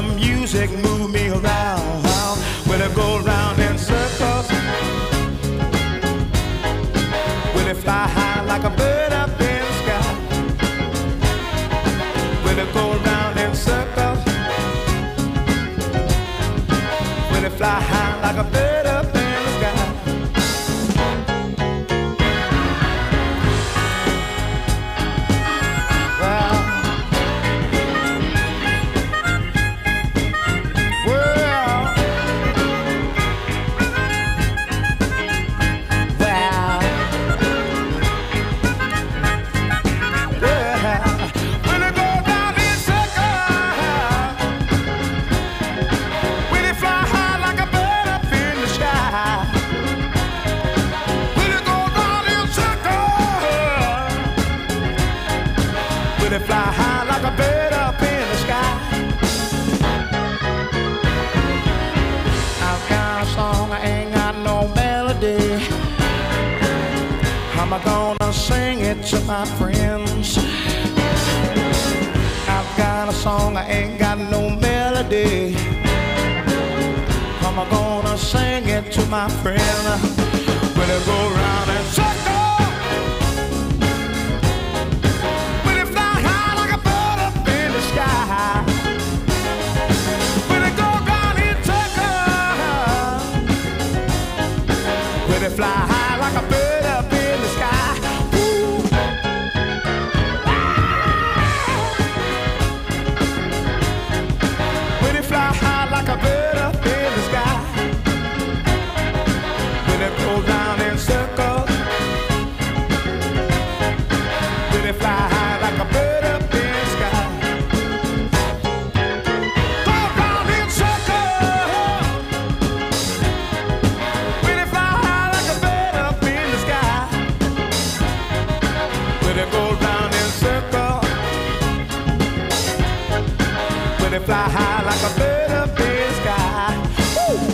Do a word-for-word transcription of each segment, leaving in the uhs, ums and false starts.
music move me around. Will it go round in circles? Will it fly high like a bird up in the sky? Will it go round in circles? Will it fly high like a bird up in the sky? Fly high like a bird up in the sky. I've got a song, I ain't got no melody. How am I gonna sing it to my friends? I've got a song, I ain't got no melody. How am I gonna sing it to my friend? Will it go round and circle? Fly high like a bird up in the sky. Ooh. Will it fly high like a bird up in the sky? Will it go round in circles? Will it fly high like a bird up in the sky? Go round in circles. Will it fly high like a bird up in the sky? Will it go round in circles? Will it fly high like a bird up in the sky? Woo!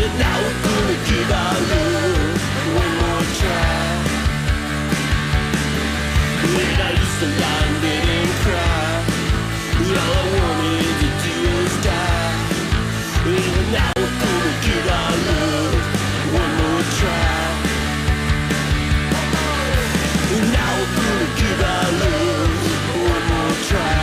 now we're gonna give our love one more try. When I used to lie in bed and cry, all I wanted to do was die. And now we're gonna give our love one more try. And now we're gonna give our love one more try.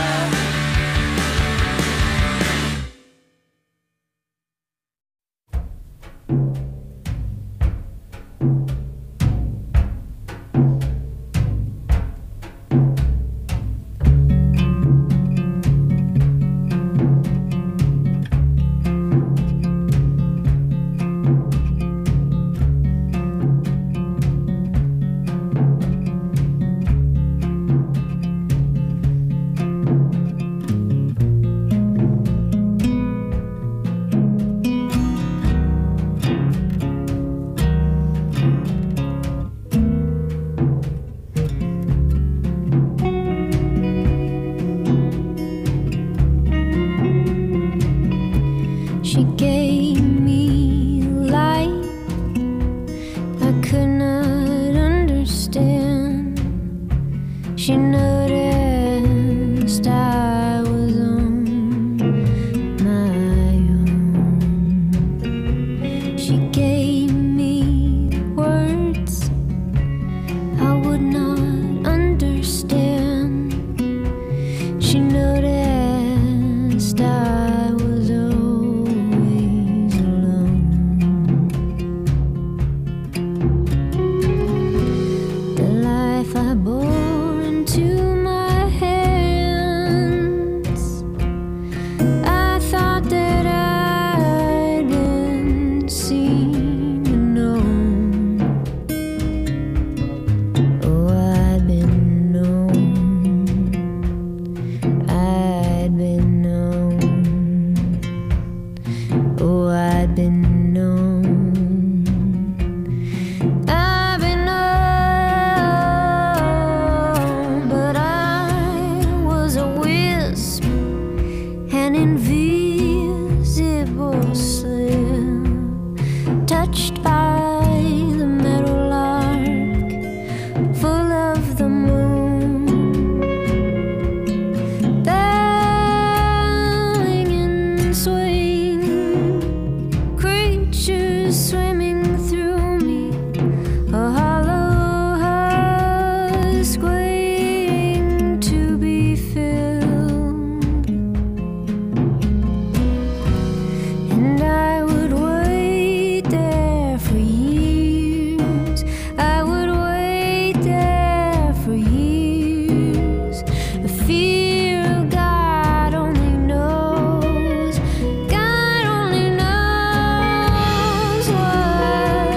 She gave me light I could not understand. She noticed I was on my own. She gave me words I would not understand. She noticed I was always alone. The life I bore into my hands, I thought that I'd been seen and known. Oh, I'd been known. I'd been known. Oh, I'd been known. I've been known, but I was a wisp, an invisible slip, touched by the meadow lark, full of the moon, bowing and swaying, creatures swimming through me, a hollow husk waiting to be filled. And I would wait there for years. I would wait there for years. The fear of God only knows. God only knows what.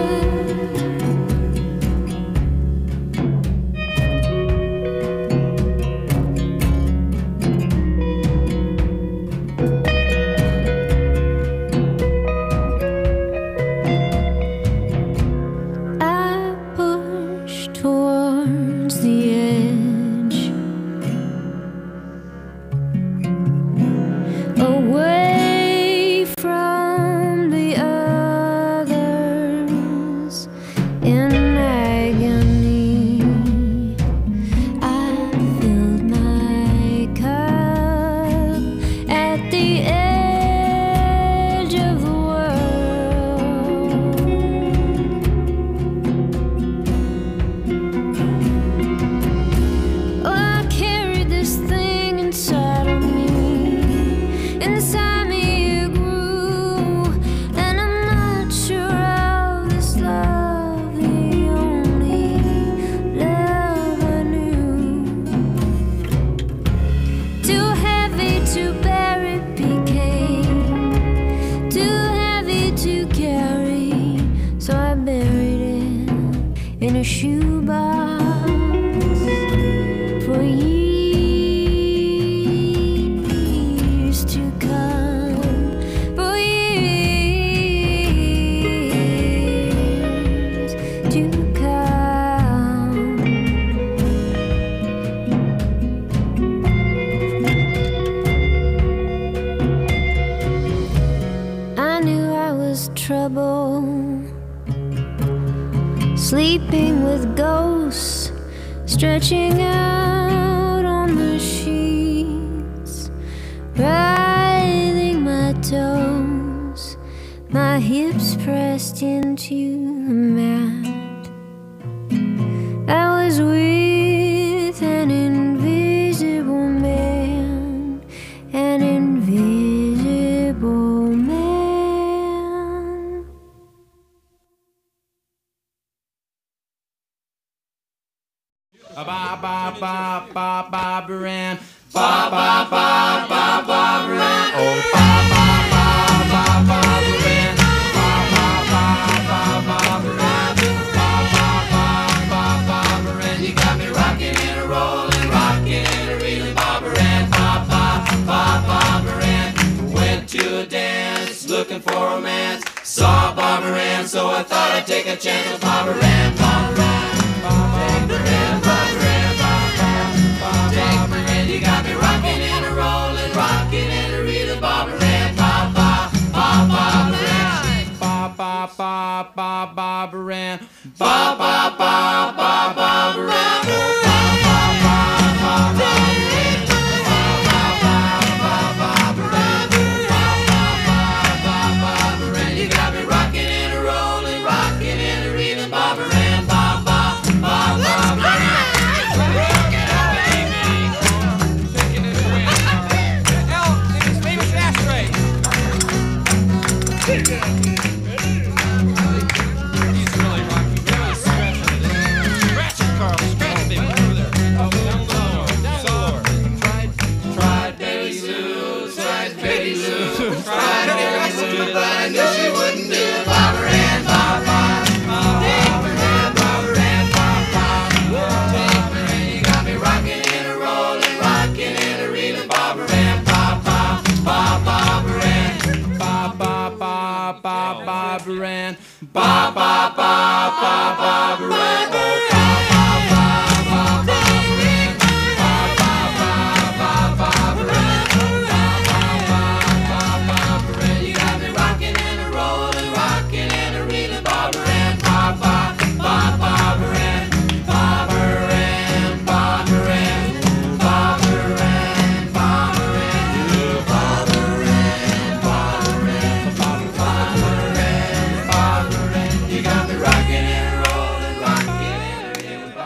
I pushed towards the edge, away from the others in agony. I filled my cup at the edge of the world. Oh, I carried this thing inside of me. Inside me it grew, and I'm not sure how this love, the only love I knew, too heavy to bear it became, too heavy to carry, so I buried it in a shoebox for years to come, for years to come. I knew I was trouble sleeping with ghosts, stretching out on the sheets, writhing my toes, my hips pressed into the mat. I was with an invisible man, an invisible man. Ba ba ba ba ba Baran, ba ba ba ba ba Baran, oh ba ba ba ba ba Baran, ba ba ba ba ba Baran, ba ba ba ba ba Baran. You got me rocking and a rolling, rocking and a reeling, ba Baran, ba ba ba ba Baran. Went to a dance, looking for romance, saw Ba Baran, so I thought I'd take a chance with Ba Baran, Ba Baran, Ba Baran, Ba Baran. You got me rocking and a rolling, rocking and a reeling, Ba Baran, ba ba ba ba Baran, ba ba ba ba ba Baran, ba ba ba ba ba Baran, ba ba ba ba ba Baran, ba ba ba ba ba Baran, ba ba ba ba ba Baran. You got me rocking and a rolling, rocking and a reeling, Ba Baran, ba ba ba ba Baran. Baran, ba ba ba ba ba Baran, oh ba ba ba ba ba Baran, ba ba ba ba ba Baran, ba ba ba ba ba Baran. You got me rocking and a rolling, rocking and a reeling, Ba Baran, ba ba ba ba Baran, ba Baran, ba Baran, ba Baran, ba Baran, ba Baran, ba Baran, ba Baran. You got me rocking and rolling, rocking and rolling.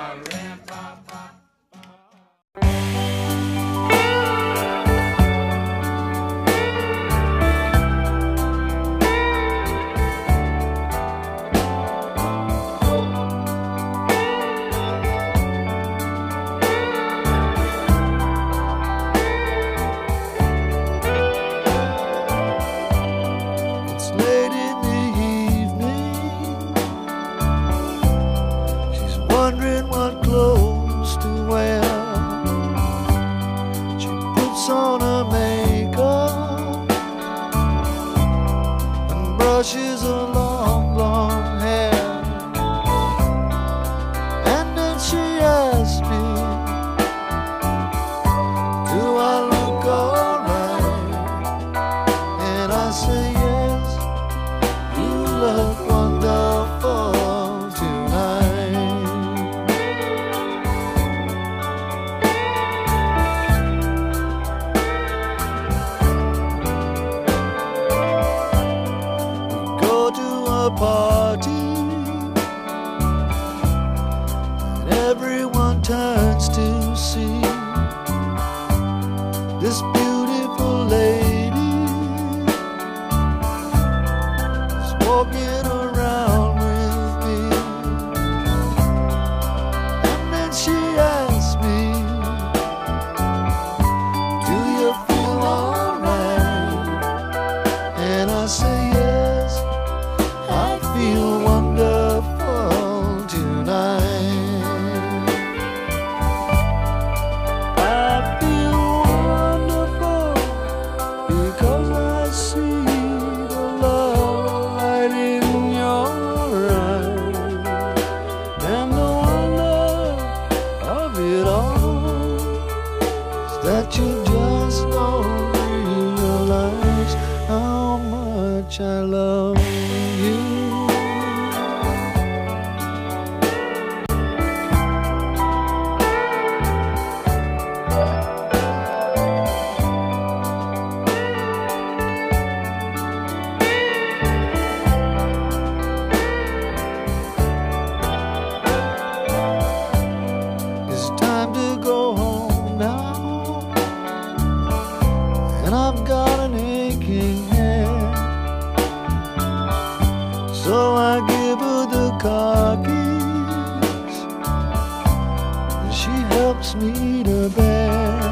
give her the car keys, and she helps me to bed.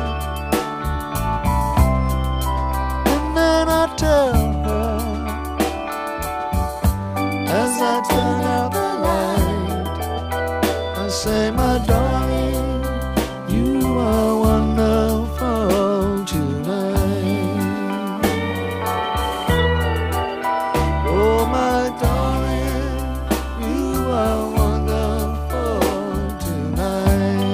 And then I tell her, as I turn out the light, I say, my darling, you are wonderful tonight. Oh, my darling, you are wonderful tonight.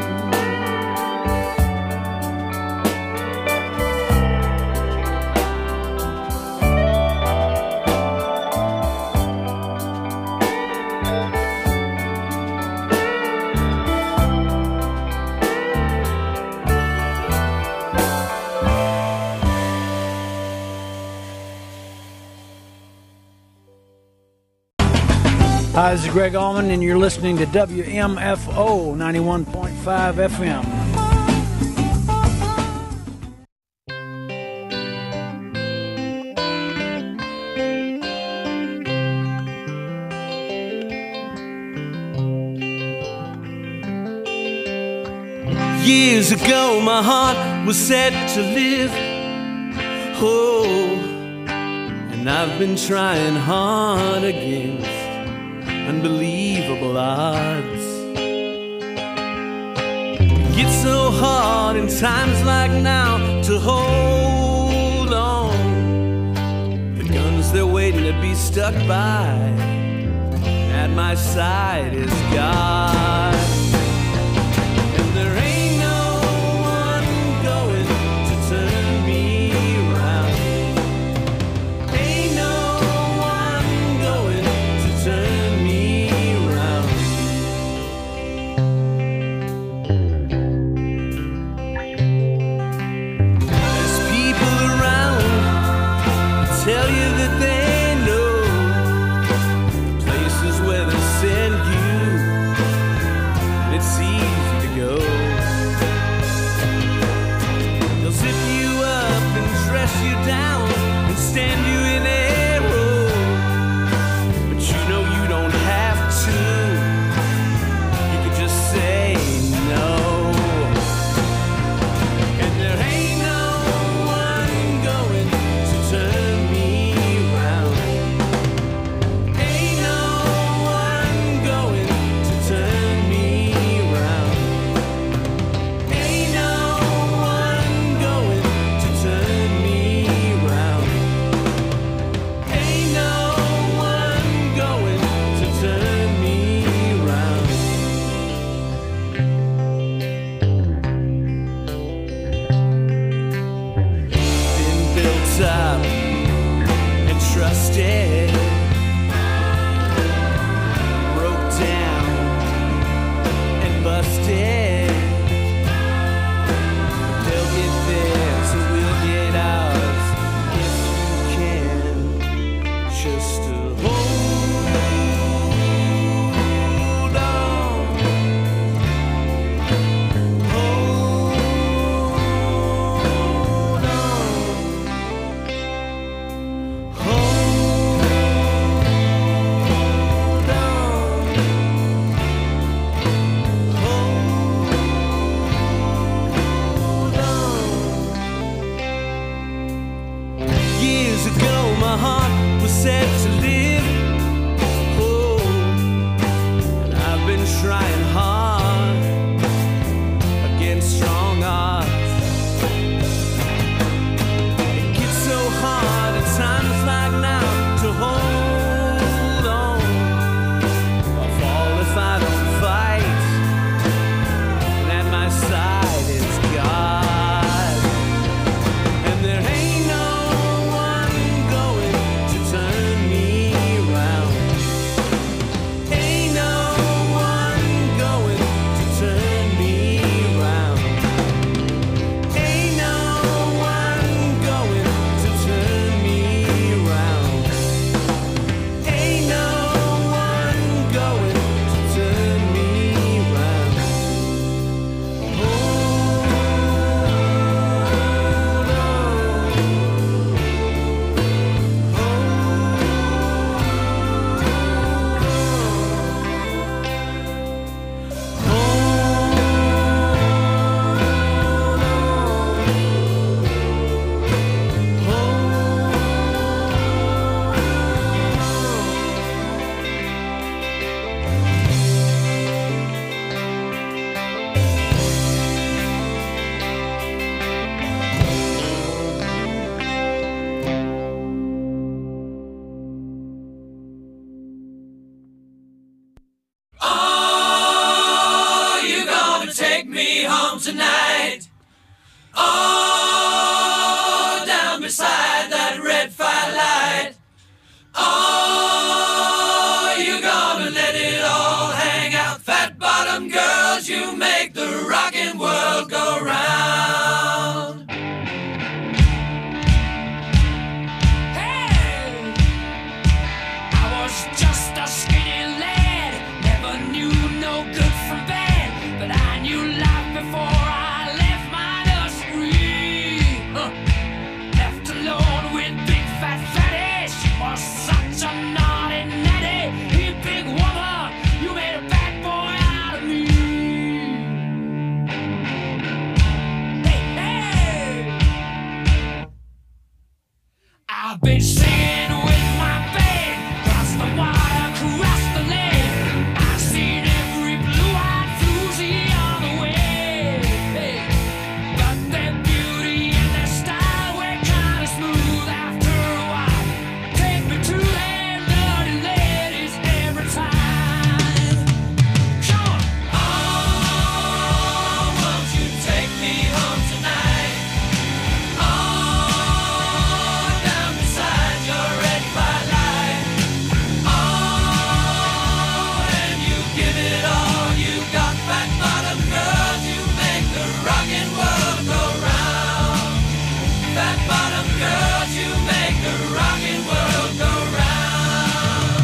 Hi, this is Greg Allman, and you're listening to W M F O ninety-one point five F M. Years ago my heart was set to live. Oh, and I've been trying hard against unbelievable odds. It gets so hard in times like now to hold on. The guns they're waiting to be stuck by, at my side is God. And there ain't no one going to turn me around. Ain't no one going to turn me around. There's people around that tell you that they know places where they send you tonight. Oh, down beside that red firelight. Oh, you're gonna let it all hang out. Fat bottom girls, you make the rockin' world go round. Hey, I was just a skinny lad, never knew no good from bad, but I knew life before I left my nursery. Huh. Left alone with big fat fatty, she was such a naughty natty. You big woman, you made a bad boy out of me. Hey, hey, I've been singing with my band, cross the water, cross the lake. I've seen every blue-eyed floozy on the way. Hey, but their beauty and their style were kinda smooth after a while. Take me to them dirty ladies every time. Come on. Oh, won't you take me home tonight? Oh, down beside your red firelight. Oh, and you give it all you got, fat bottom girls, you make the rockin' world go round. Fat bottom girls, you make the rockin' world go round.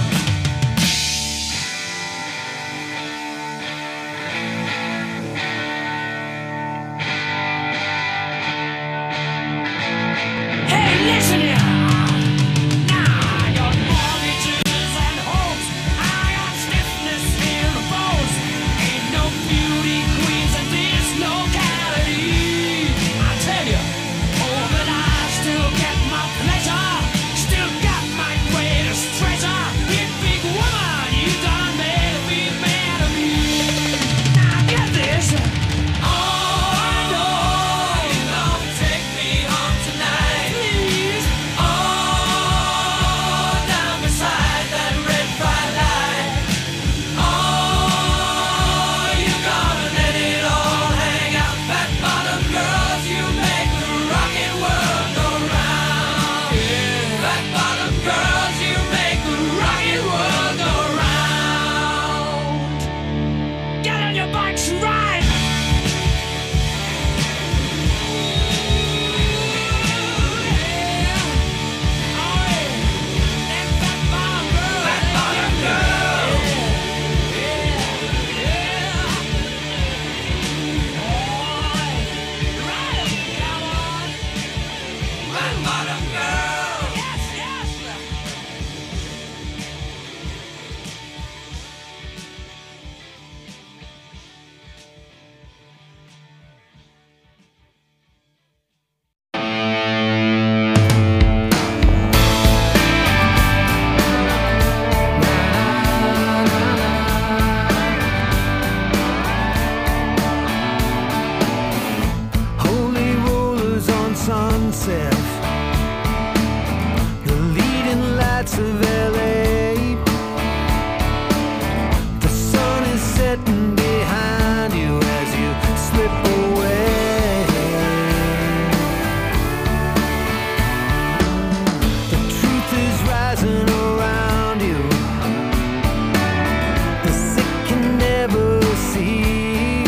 Hey, listen here. Now I got mortgages and hopes. I got stiffness in the bones. Ain't no beauty queens in this locality. I tell you, oh, but I still get my pleasure. Still got my greatest treasure. You big woman, you done made a big man of me. Now get this. Oh, I know you're gonna take me home tonight. Please. Oh, down beside that red firelight. Oh, you're gonna let it all hang out. Fat bottom girls, you make the rockin' world go round. Fat bottom girls, you make the rockin' world go round. Get on your bikes and ride. Holy rollers on Sunset, the leading lights of L A. The sun is setting behind you as you slip away. The truth is rising around you. The sick can never see.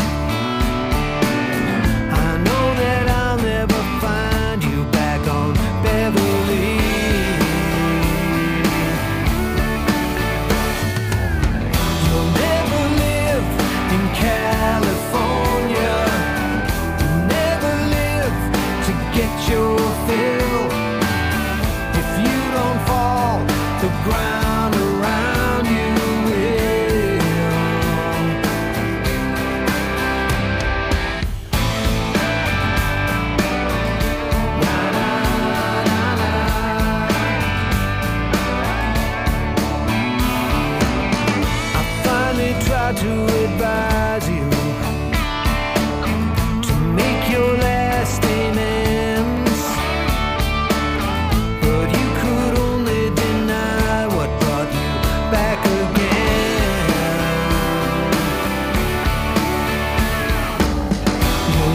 I know that I'll never find you back on Beverly. You'll never live in California. You'll never live to get your fill. If you don't fall, the ground around you will. I finally tried to advise you to make your last amends, but you could only deny what brought you back again. You'll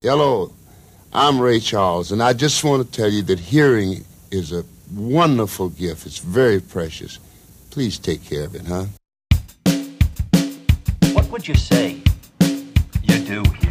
Hello, I'm Ray Charles, and I just want to tell you that hearing is a wonderful gift. It's very precious. Please take care of it, huh? What would you say you do here?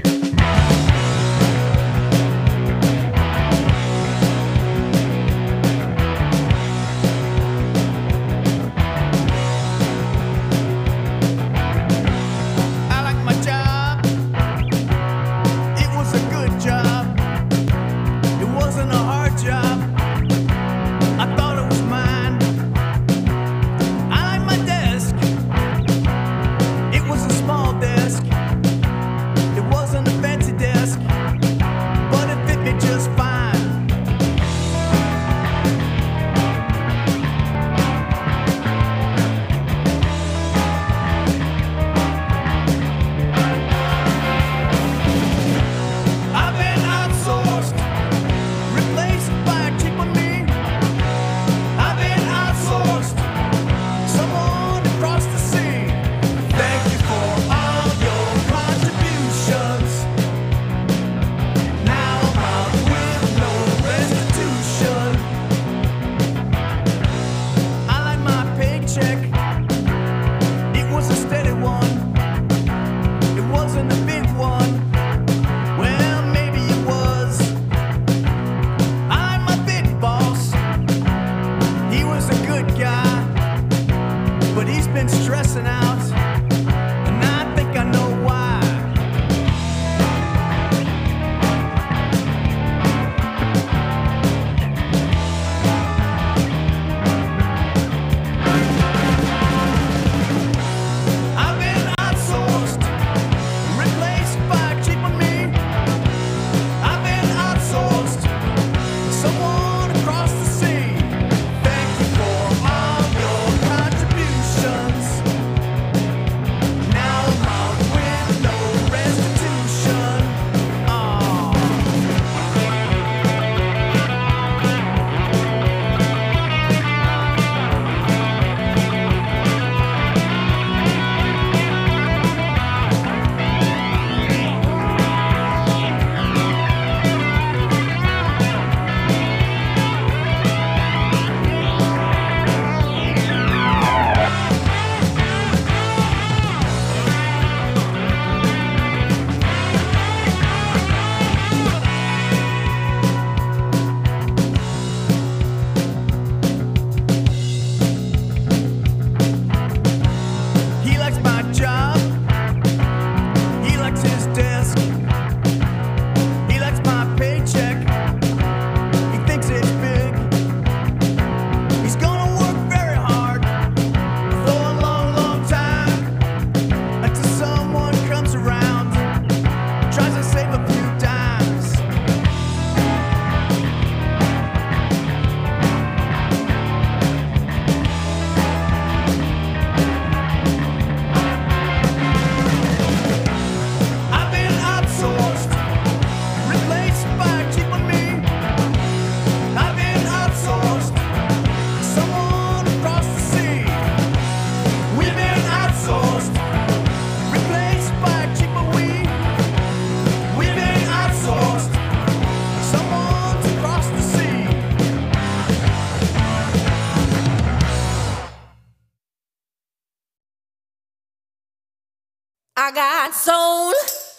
I got soul,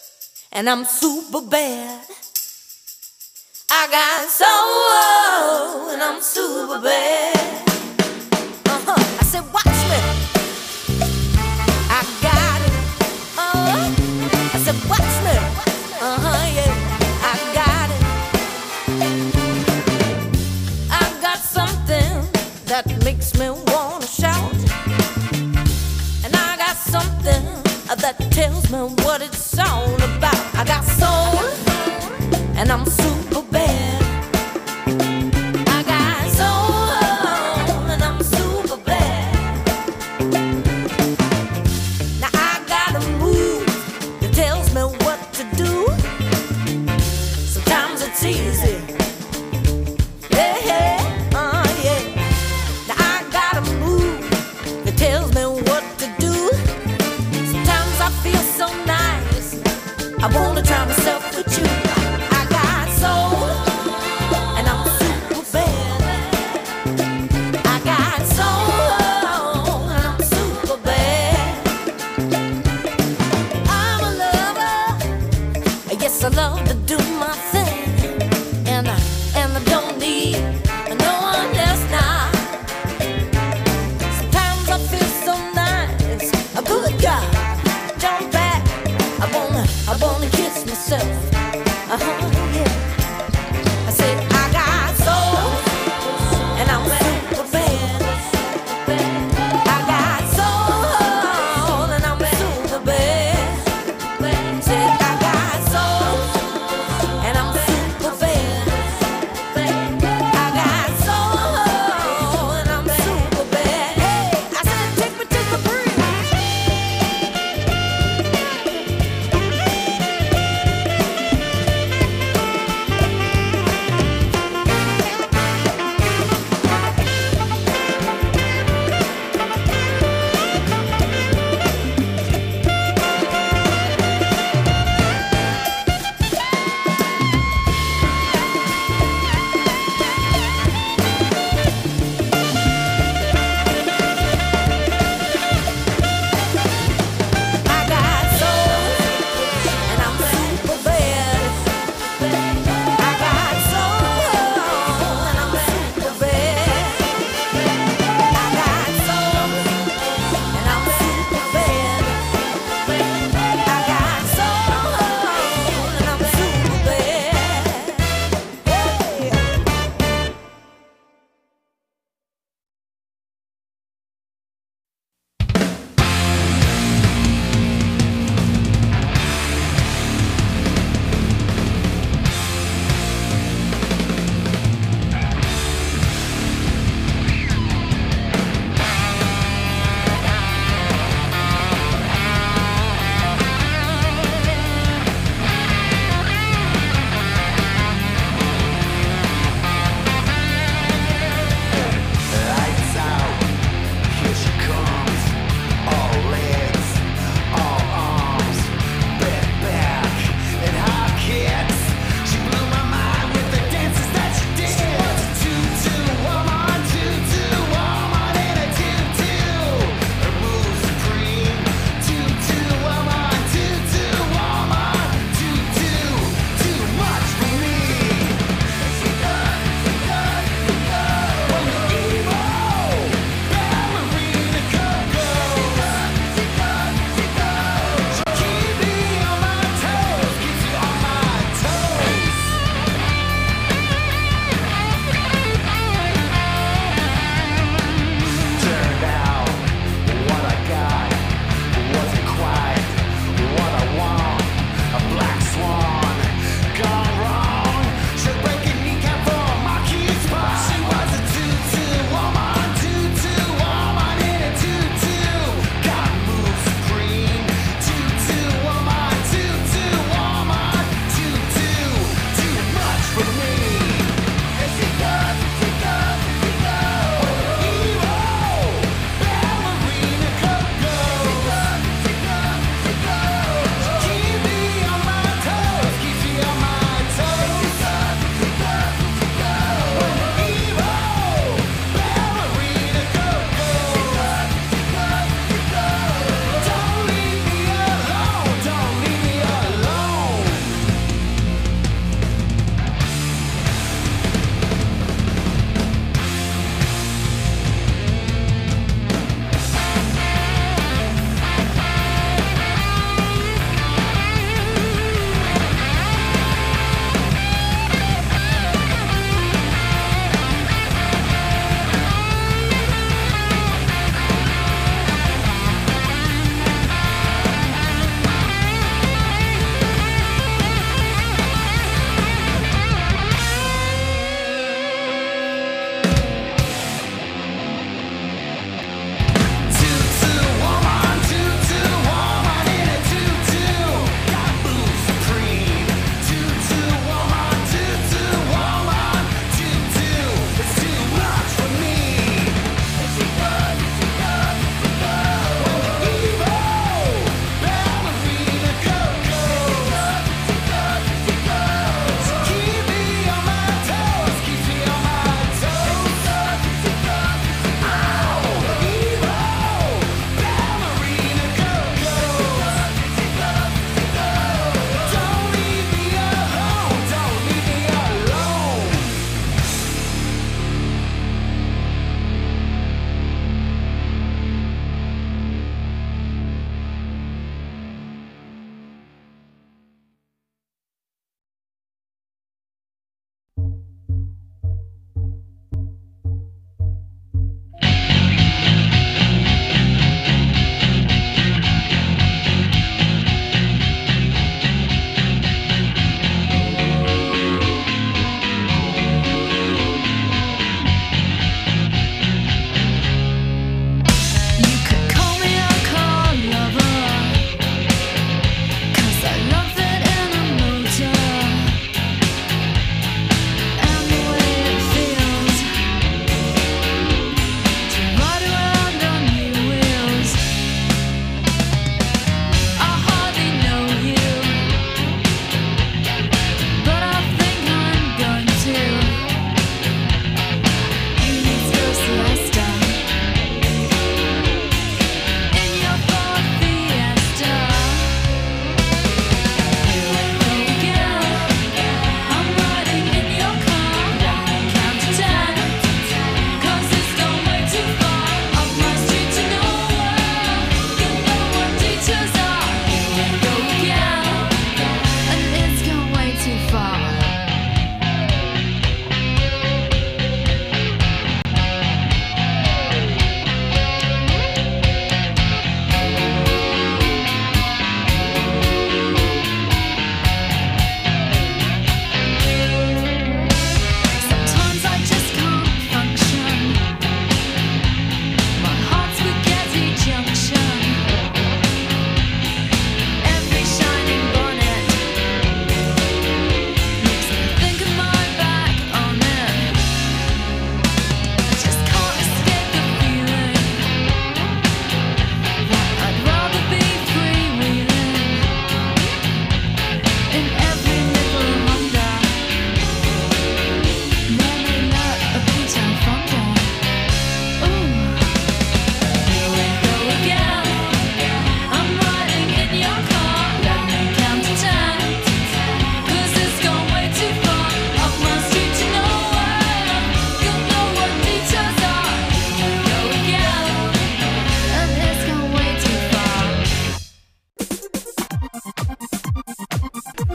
and I'm super bad. I got soul, and I'm super bad. Uh-huh. I said, watch me. I got it. Uh-huh. I said, watch me. Uh-huh, yeah. I got it. I got something that makes me wanna shout. And I got something that tells me what it's all about. I got soul, and I'm super bad. I got soul, and I'm super bad. Now I got a move that tells me what to do. Sometimes it's easy. Yeah, yeah, uh, yeah. Now I got a move that tells me what to do. I feel so nice. I wanna try myself with you.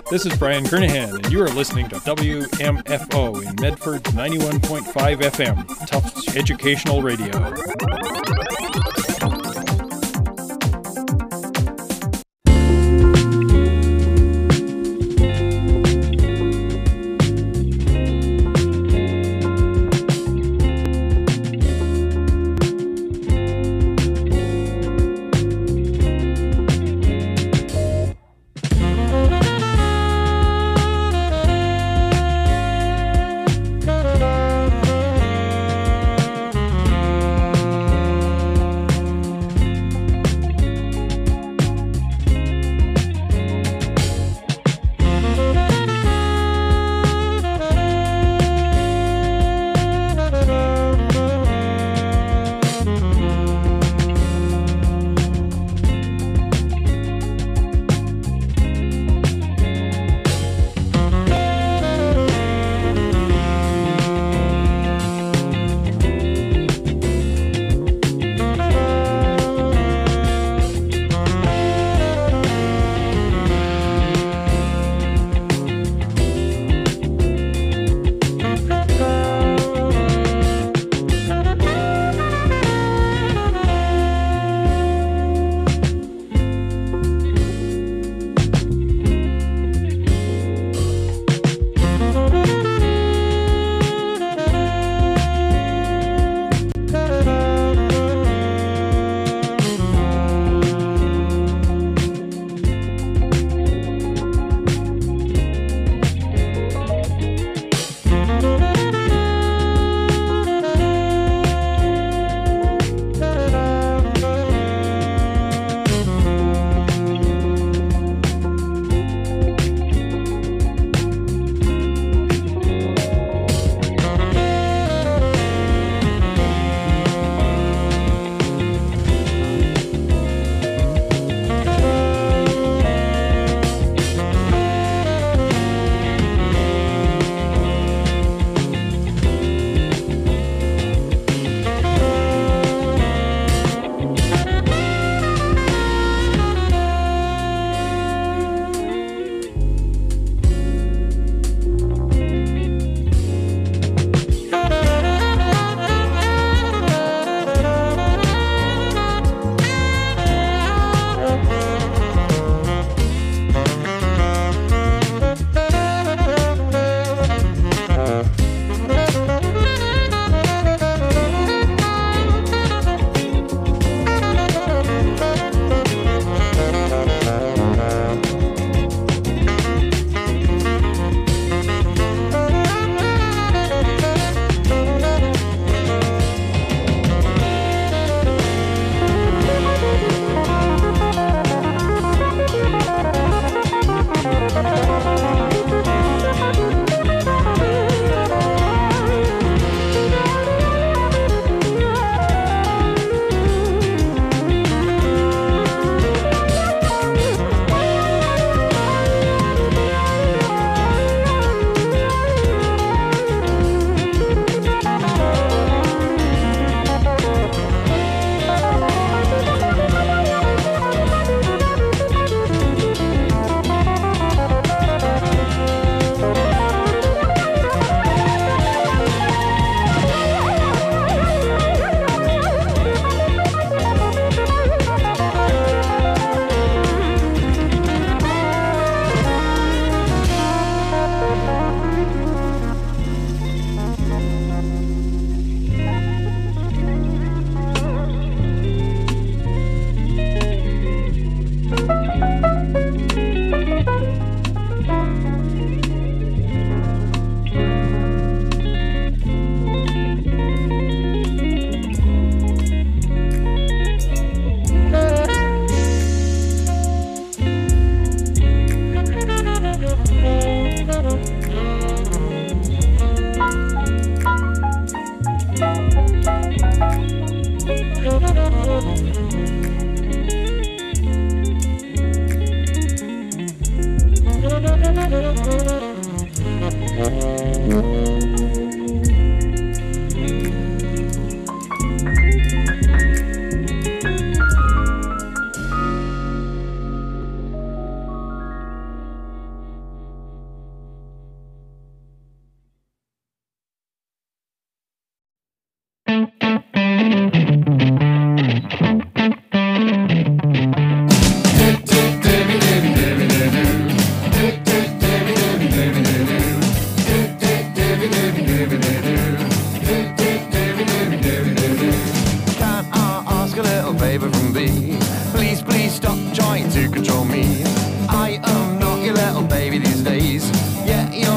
This is Brian Kernahan, and you are listening to W M F O in Medford's ninety-one point five F M, Tufts Educational Radio.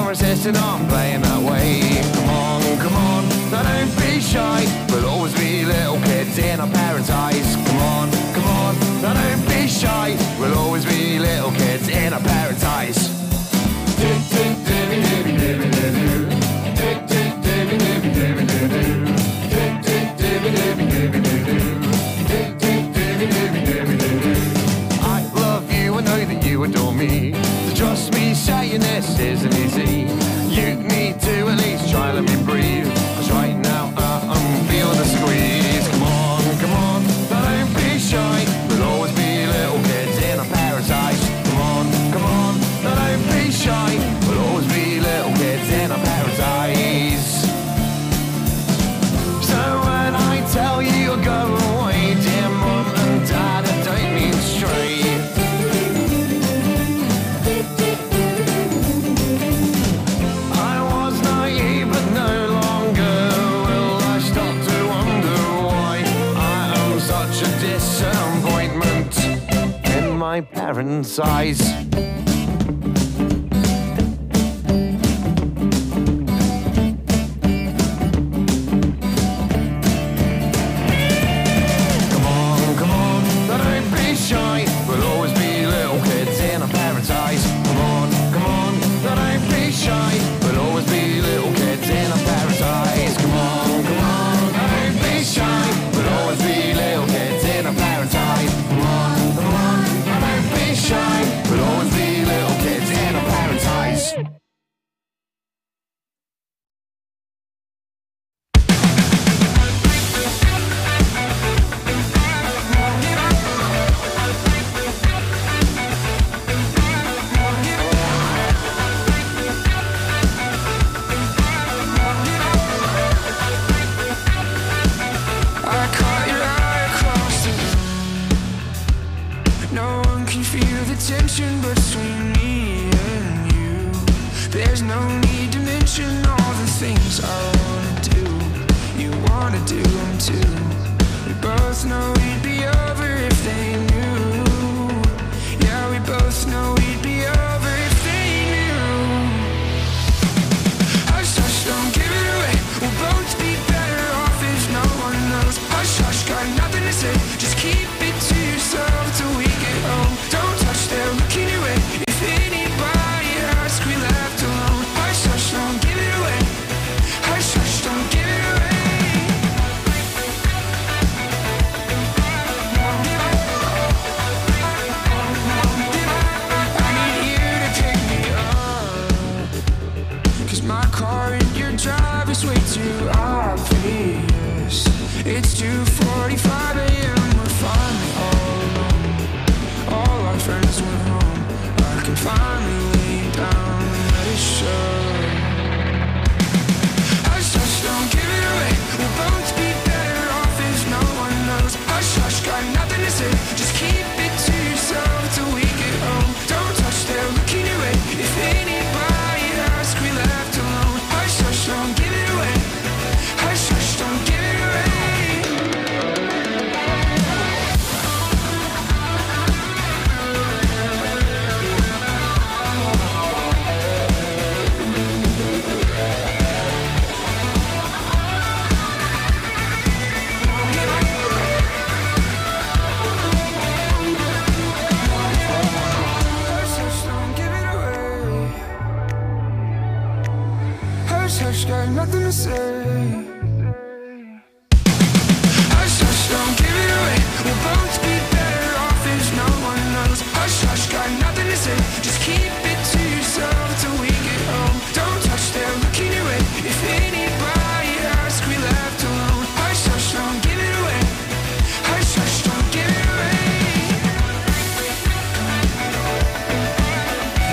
insisting on playing that way. Come on, come on, now don't be shy. We'll always be little kids in our parents' eyes. Come on, come on, now don't be shy. We'll always be little kids in our parents' eyes. I love you, I know that you adore me. So trust me, saying this isn't easy. You need to at least try, let me breathe. Cause right now uh, I'm feeling the squeeze. Come on, come on, now don't be shy. We'll always be little kids in our parents' eyes. Come on, come on, now don't be shy. We'll always be little kids in our parents' eyes. So when I tell you you'll go away, dear mum and dad, I don't mean straight. I was naive but no longer will I stop to wonder why I am such a disappointment in my parents' eyes.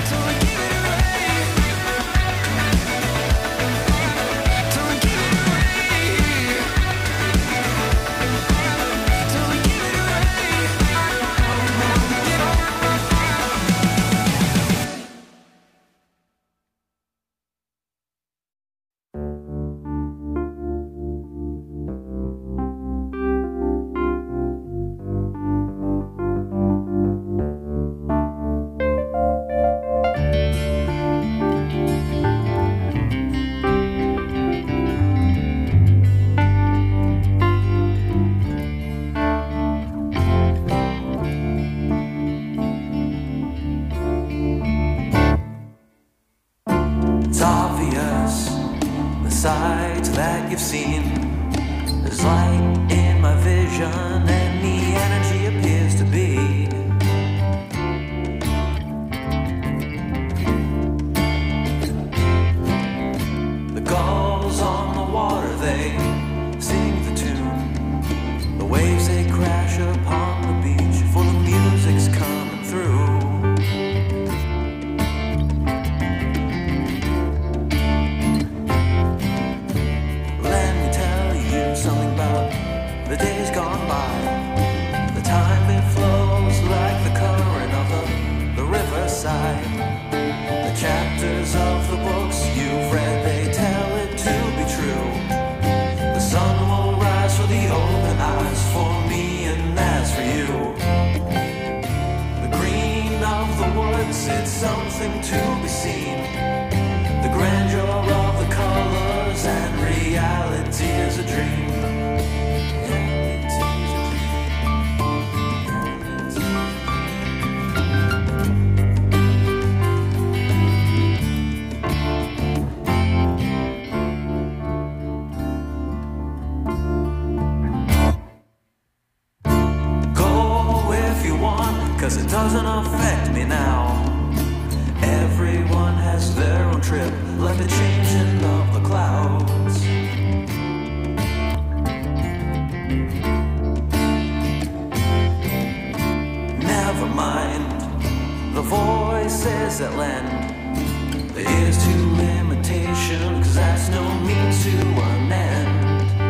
Don't give it away. that you've seen. There's light in my vision and the energy appears to be. The gulls on the water, they sing the tune. The waves, they crash upon the beach, for the music's coming through. Let me tell you something about the days gone by. The time, it flows like the current of the, the riverside. The chapters of the books you've read, they tell it to be true. The sun will rise for the open eyes, for me and as for you. The green of the woods, it's something to be seen. The grandeur of the colors and reality is a dream. Cause it doesn't affect me now. Everyone has their own trip, like the changing of the clouds. Never mind the voices that lend the ears to limitation, cause that's no means to an end.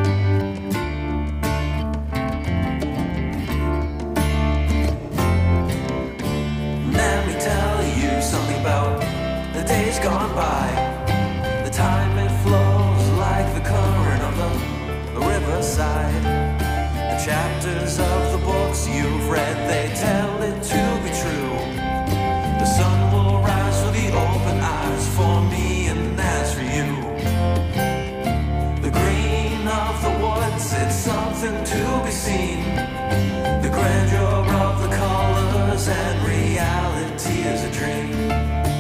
The days gone by, the time, it flows like the current of the, the riverside. The chapters of the books you've read, they tell it to be true. The sun will rise for the open eyes, for me and as for you. The green of the woods, it's something to be seen. The grandeur of the colors and reality is a dream.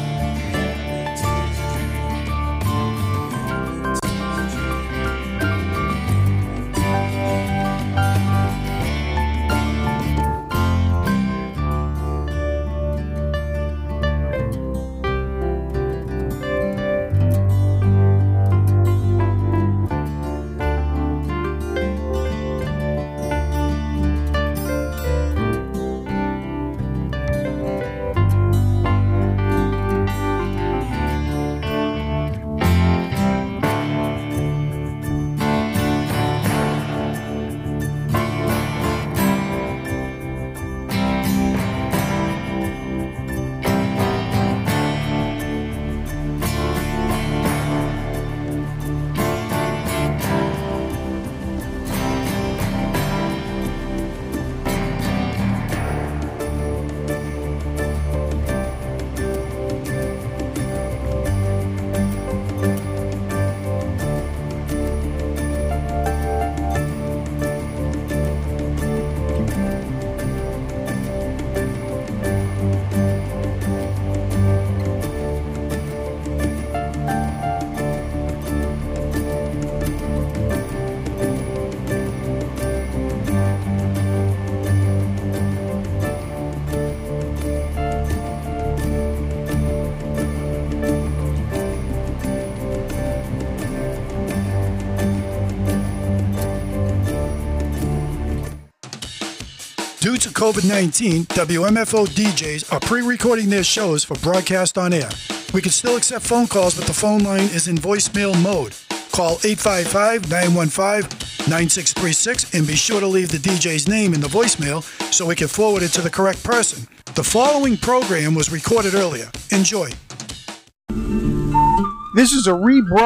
Due to COVID nineteen, W M F O D Js are pre-recording their shows for broadcast on air. We can still accept phone calls, but the phone line is in voicemail mode. Call eight five five, nine one five, nine six three six and be sure to leave the D J's name in the voicemail so we can forward it to the correct person. The following program was recorded earlier. Enjoy. This is a rebroadcast.